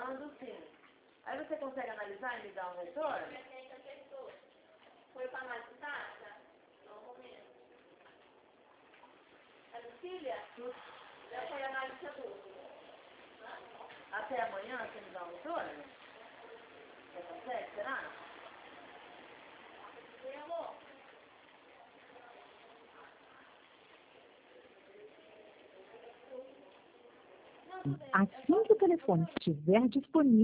mando sim. Aí você consegue analisar e me dar um retorno? Foi para mais data? Só um momento. A Lucília? Já foi analisador. Até amanhã você me dá um retorno? Você consegue, será? Oi, amor. Assim que o telefone estiver disponível,